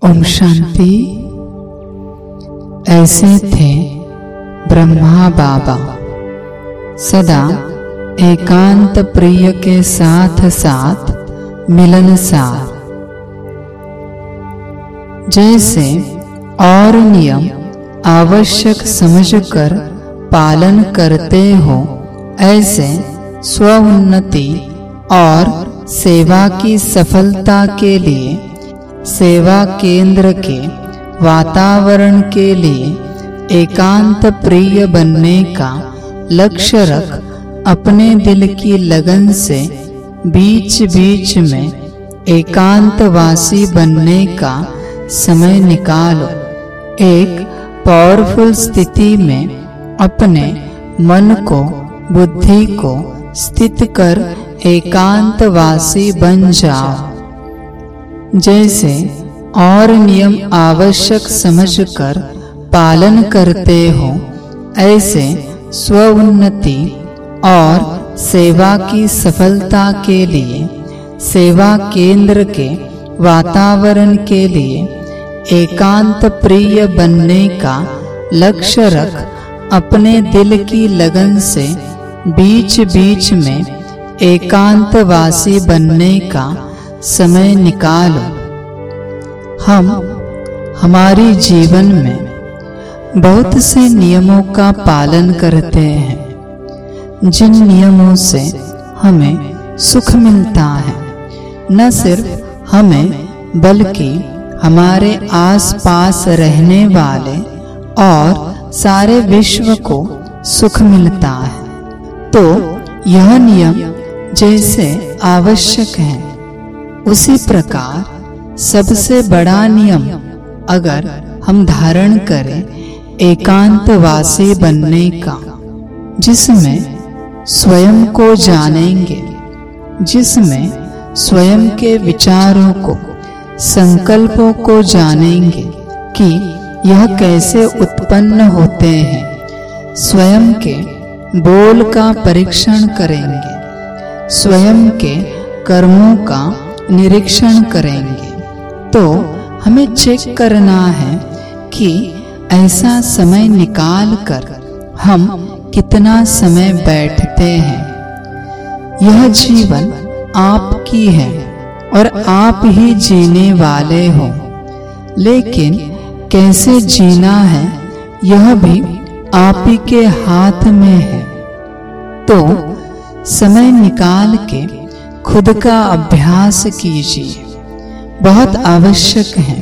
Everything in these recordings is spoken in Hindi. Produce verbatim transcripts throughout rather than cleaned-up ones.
ओम शांति। ऐसे थे ब्रह्मा बाबा, सदा एकांत प्रिय के साथ साथ मिलनसार। जैसे और नियम आवश्यक समझकर पालन करते हो, ऐसे स्वउन्नति और सेवा की सफलता के लिए सेवा केंद्र के वातावरण के लिए एकांत प्रिय बनने का लक्ष्य रख अपने दिल की लगन से बीच बीच में एकांतवासी बनने का समय निकालो। एक पावरफुल स्थिति में अपने मन को, बुद्धि को स्थित कर एकांतवासी बन जाओ। जैसे और नियम आवश्यक समझकर पालन करते हो, ऐसे स्वउन्नति और सेवा की सफलता के लिए सेवा केंद्र के वातावरण के लिए एकांत प्रिय बनने का लक्ष्य रख अपने दिल की लगन से बीच बीच में एकांतवासी बनने का समय निकालो। हम हमारी जीवन में बहुत से नियमों का पालन करते हैं, जिन नियमों से हमें सुख मिलता है। न सिर्फ हमें बल्कि हमारे आसपास रहने वाले और सारे विश्व को सुख मिलता है। तो यह नियम जैसे आवश्यक है, उसी प्रकार सबसे बड़ा नियम अगर हम धारण करें एकांतवासी बनने का, जिसमें स्वयं को जानेंगे, जिसमें स्वयं के विचारों को, संकल्पों को जानेंगे कि यह कैसे उत्पन्न होते हैं। स्वयं के बोल का परीक्षण करेंगे, स्वयं के कर्मों का निरीक्षण करेंगे। तो हमें चेक करना है कि ऐसा समय निकाल कर हम कितना समय बैठते हैं। यह जीवन आपकी है और आप ही जीने वाले हो, लेकिन कैसे जीना है यह भी आप ही के हाथ में है। तो समय निकाल के खुद का अभ्यास कीजिए, बहुत आवश्यक है।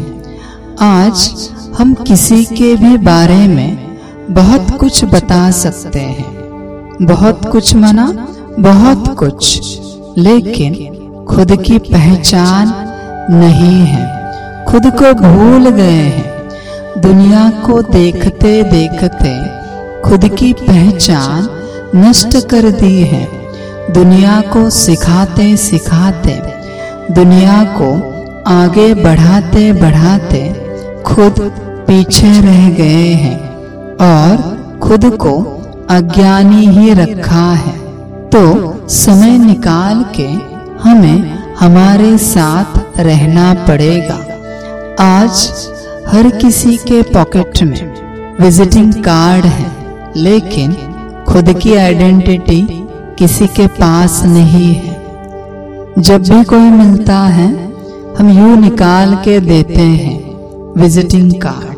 आज हम किसी के भी बारे में बहुत कुछ बता सकते हैं, बहुत कुछ माना बहुत कुछ, लेकिन खुद की पहचान नहीं है। खुद को भूल गए हैं। दुनिया को देखते देखते खुद की पहचान नष्ट कर दी है। दुनिया को सिखाते सिखाते, दुनिया को आगे बढ़ाते बढ़ाते खुद पीछे रह गए हैं और खुद को अज्ञानी ही रखा है। तो समय निकाल के हमें हमारे साथ रहना पड़ेगा। आज हर किसी के पॉकेट में विजिटिंग कार्ड है, लेकिन खुद की आइडेंटिटी किसी के पास नहीं है। जब भी कोई मिलता है, हम यूं निकाल के देते हैं विजिटिंग कार्ड,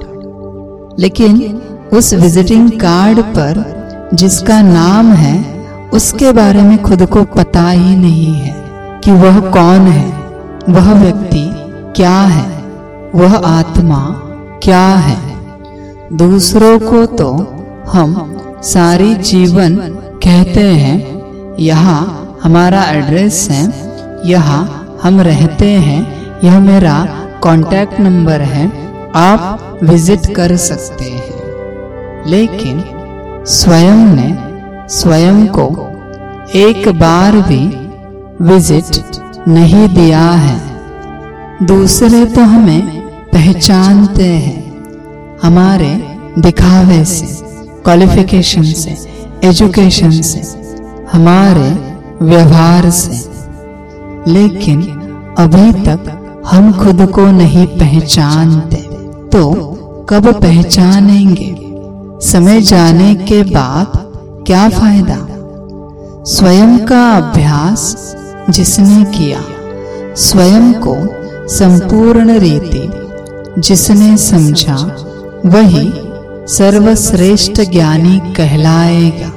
लेकिन उस विजिटिंग कार्ड पर जिसका नाम है, उसके बारे में खुद को पता ही नहीं है कि वह कौन है, वह व्यक्ति क्या है, वह आत्मा क्या है। दूसरों को तो हम सारी जीवन कहते हैं, यहाँ हमारा एड्रेस है, यहाँ हम रहते हैं, यह मेरा कांटेक्ट नंबर है, आप विजिट कर सकते हैं। लेकिन स्वयं ने स्वयं को एक बार भी विजिट नहीं दिया है। दूसरे तो हमें पहचानते हैं हमारे दिखावे से, क्वालिफिकेशन से, एजुकेशन से, हमारे व्यवहार से, लेकिन अभी तक हम खुद को नहीं पहचानते तो कब पहचानेंगे? समय जाने के बाद क्या फायदा? स्वयं का अभ्यास जिसने किया, स्वयं को संपूर्ण रीति जिसने समझा, वही सर्वश्रेष्ठ ज्ञानी कहलाएगा।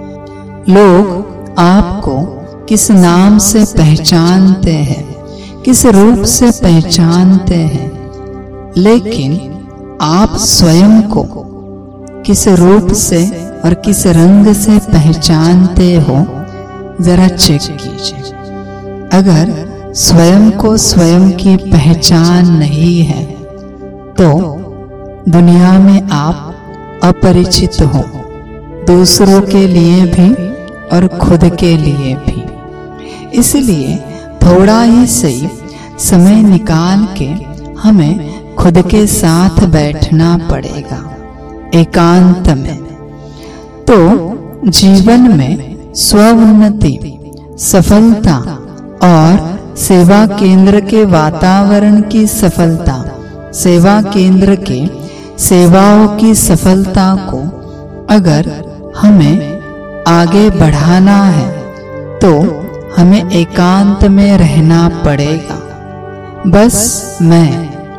लोग आपको किस नाम से पहचानते हैं, किस रूप से पहचानते हैं, लेकिन आप स्वयं को किस रूप से और किस रंग से पहचानते हो, जरा चेक कीजिए। अगर स्वयं को स्वयं की पहचान नहीं है तो दुनिया में आप अपरिचित हो, दूसरों के लिए भी और खुद के लिए भी। इसलिए थोड़ा ही सही समय निकाल के हमें खुद के साथ बैठना पड़ेगा, एकांत में। तो जीवन में स्वउन्नति, सफलता और सेवा केंद्र के वातावरण की सफलता, सेवा केंद्र के सेवाओं की सफलता को अगर हमें आगे बढ़ाना है तो हमें एकांत में रहना पड़ेगा। बस मैं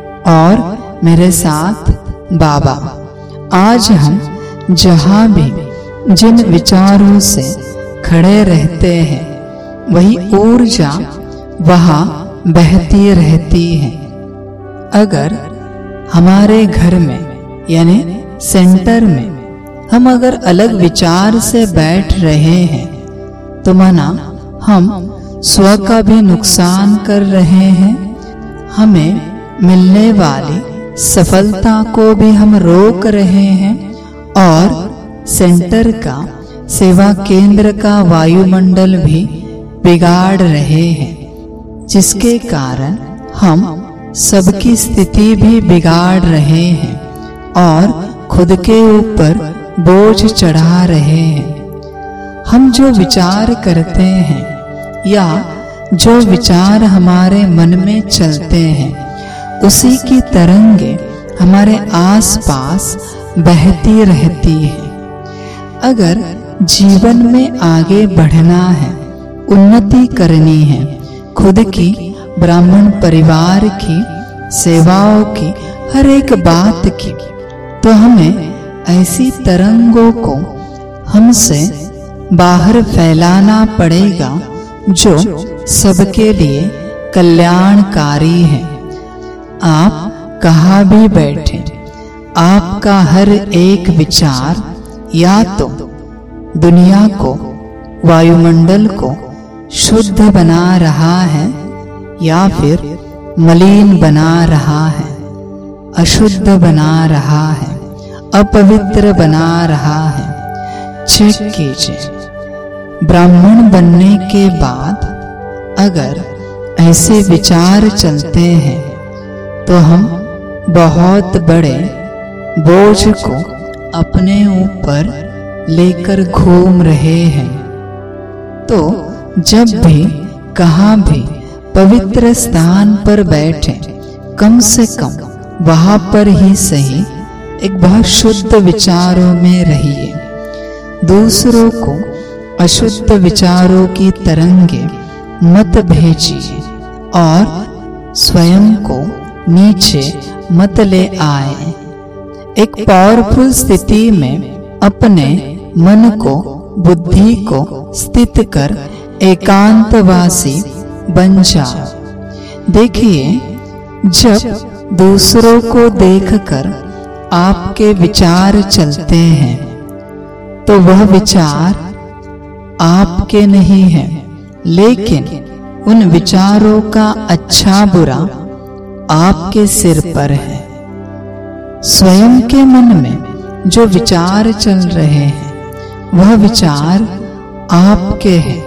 और मेरे साथ बाबा। आज हम जहाँ भी जिन विचारों से खड़े रहते हैं, वही ऊर्जा वहाँ बहती रहती है। अगर हमारे घर में यानी सेंटर में हम अगर अलग विचार से बैठ रहे हैं तो माना हम स्व का भी नुकसान कर रहे हैं, हमें मिलने वाली सफलता को भी हम रोक रहे हैं और सेंटर का, सेवा केंद्र का वायुमंडल भी बिगाड़ रहे हैं, जिसके कारण हम सबकी स्थिति भी बिगाड़ रहे हैं और खुद के ऊपर बोझ चढ़ा रहे हैं। हम जो विचार करते हैं या जो विचार हमारे मन में चलते हैं, उसी की तरंगे हमारे आसपास बहती रहती है। अगर जीवन में आगे बढ़ना है, उन्नति करनी है, खुद की, ब्राह्मण परिवार की, सेवाओं की, हर एक बात की, तो हमें ऐसी तरंगों को हमसे बाहर फैलाना पड़ेगा जो सबके लिए कल्याणकारी है। आप कहाँ भी बैठे, आपका हर एक विचार या तो दुनिया को, वायुमंडल को शुद्ध बना रहा है या फिर मलिन बना रहा है, अशुद्ध बना रहा है, अपवित्र बना रहा है। चेक कीजिए। ब्राह्मण बनने के बाद अगर ऐसे विचार चलते हैं तो हम बहुत बड़े बोझ को अपने ऊपर लेकर घूम रहे हैं। तो जब भी कहाँ भी पवित्र स्थान पर बैठे, कम से कम वहां पर ही सही एक बहुत शुद्ध विचारों में रहिए। दूसरों को अशुद्ध विचारों की तरंगे मत भेजिए और स्वयं को नीचे मत ले आए। एक पावरफुल स्थिति में अपने मन को, बुद्धि को स्थित कर एकांतवासी बन जाओ। देखिए, जब दूसरों को देखकर आपके विचार चलते हैं तो वह विचार आपके नहीं है, लेकिन उन विचारों का अच्छा बुरा आपके सिर पर है। स्वयं के मन में जो विचार चल रहे हैं, वह विचार आपके हैं,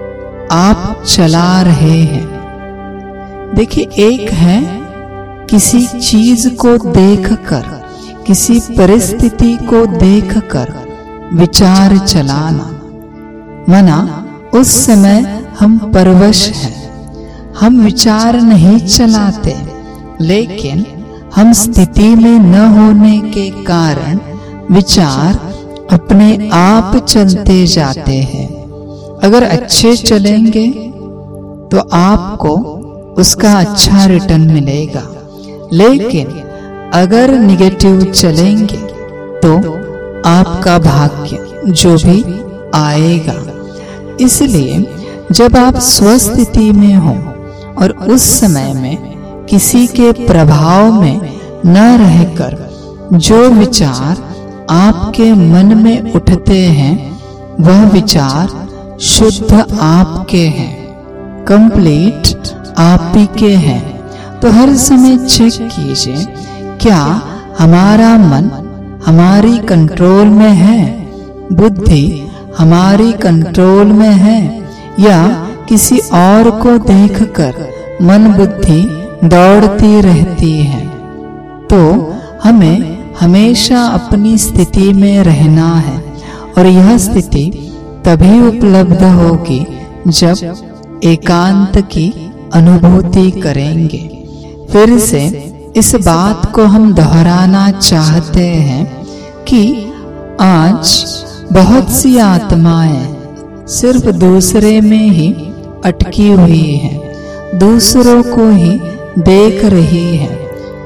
आप चला रहे हैं। देखिए, एक है किसी चीज को देखकर, किसी परिस्थिति को देखकर विचार चलाना, मना उस समय हम परवश हैं, हम विचार नहीं चलाते, लेकिन हम स्थिति में न होने के कारण विचार अपने आप चलते जाते हैं। अगर अच्छे चलेंगे तो आपको उसका अच्छा रिटर्न मिलेगा, लेकिन अगर निगेटिव चलेंगे तो आपका भाग्य जो भी आएगा। इसलिए जब आप स्वस्थिति में हो और उस समय में किसी के प्रभाव में न रहकर जो विचार आपके मन में उठते हैं वह विचार शुद्ध आपके हैं, कंप्लीट आप ही के हैं, तो हर समय चेक कीजिए क्या हमारा मन हमारी कंट्रोल में है, बुद्धि हमारी कंट्रोल में है, या किसी और को देखकर मन बुद्धि दौड़ती रहती है। तो हमें हमेशा अपनी स्थिति में रहना है, और यह स्थिति तभी उपलब्ध होगी जब एकांत की अनुभूति करेंगे। फिर से इस बात को हम दोहराना चाहते हैं कि आज बहुत सी आत्माएं सिर्फ दूसरे में ही अटकी हुई हैं, दूसरों को ही देख रही हैं।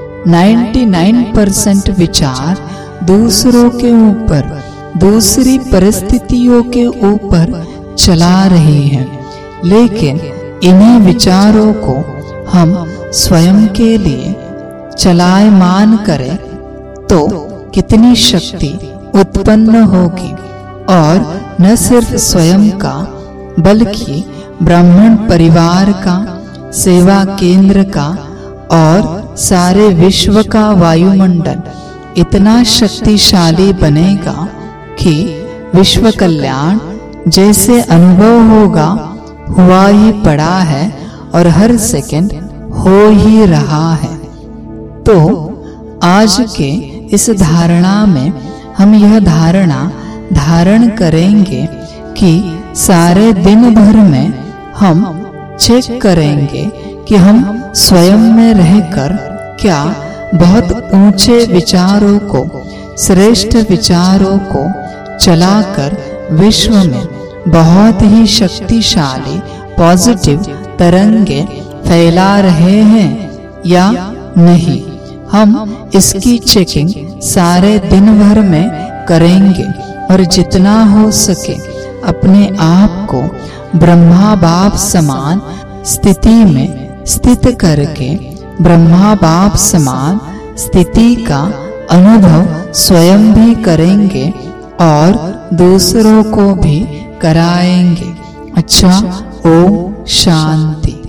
निन्यानवे परसेंट विचार दूसरों के ऊपर, दूसरी परिस्थितियों के ऊपर चला रही है, लेकिन इन्हीं विचारों को हम स्वयं के लिए चलायमान करें तो कितनी शक्ति उत्पन्न होगी, और न सिर्फ स्वयं का बल्कि ब्राह्मण परिवार का, सेवा केंद्र का और सारे विश्व का वायुमंडल इतना शक्तिशाली बनेगा कि विश्व कल्याण जैसे अनुभव होगा हुआ ही पड़ा है और हर सेकंड हो ही रहा है। तो आज के इस धारणा में हम यह धारणा धारण करेंगे कि सारे दिन भर में हम चेक करेंगे कि हम स्वयं में रहकर क्या बहुत ऊंचे विचारों को, श्रेष्ठ विचारों को चलाकर विश्व में बहुत ही शक्तिशाली पॉजिटिव तरंगे फैला रहे हैं या नहीं। हम इसकी चेकिंग सारे दिन भर में करेंगे और जितना हो सके अपने आप को ब्रह्मा बाप समान स्थिति में स्थित करके ब्रह्मा बाप समान स्थिति का अनुभव स्वयं भी करेंगे और दूसरों को भी कराएंगे। अच्छा, ओम शांति।